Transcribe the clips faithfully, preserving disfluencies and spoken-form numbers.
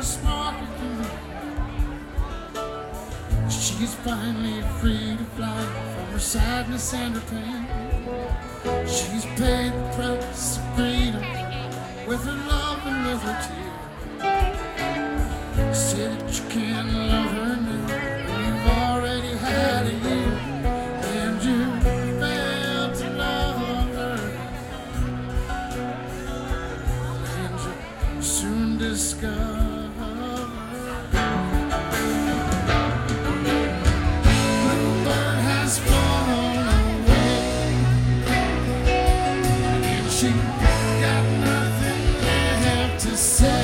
smart with you. She's finally free to fly from her sadness and her pain. She's paid the price of freedom with her love and with her tears. Say that you can't love her now when you've already had a year, and you failed to love her, and you soon discover Bluebird has flown away, and she got nothing left to say.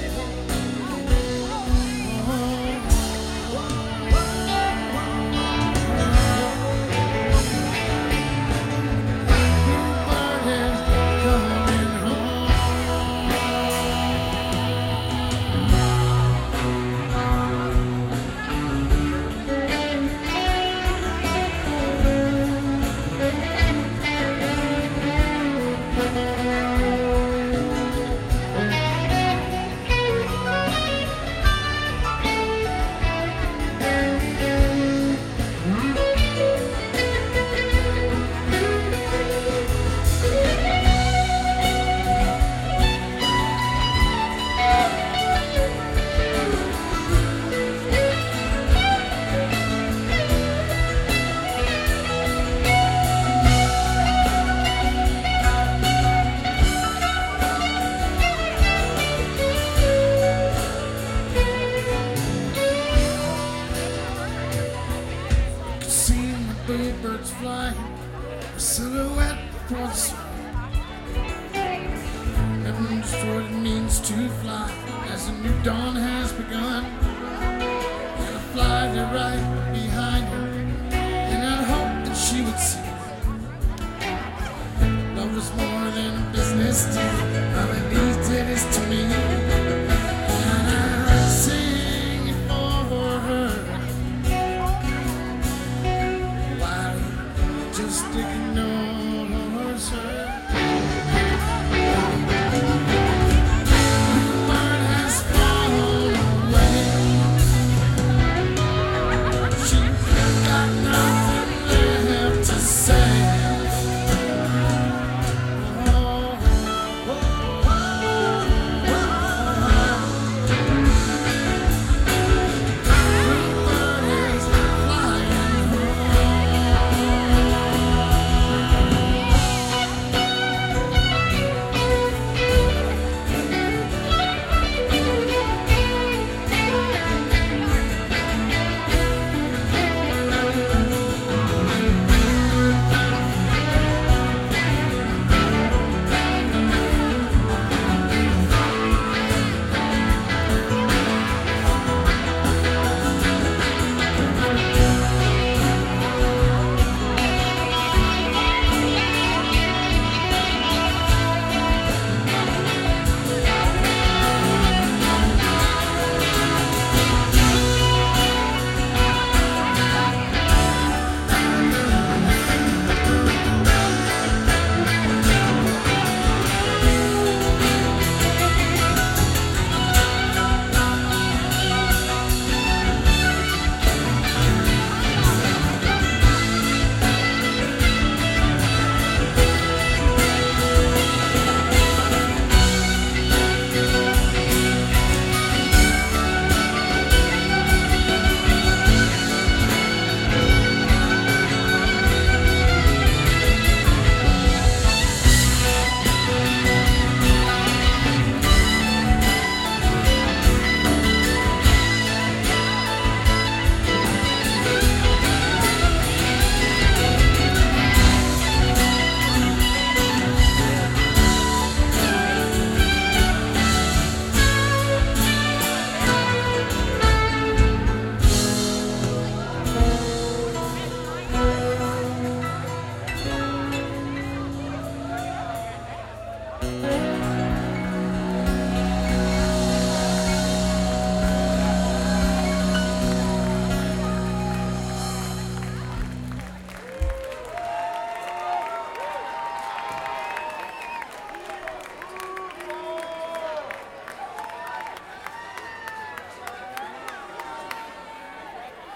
Bluebirds flying, a silhouette before the sun. Heaven destroyed what it means to fly as a new dawn has begun. And I fly there right behind her, and I'd hope that she would see love was more than a business deal.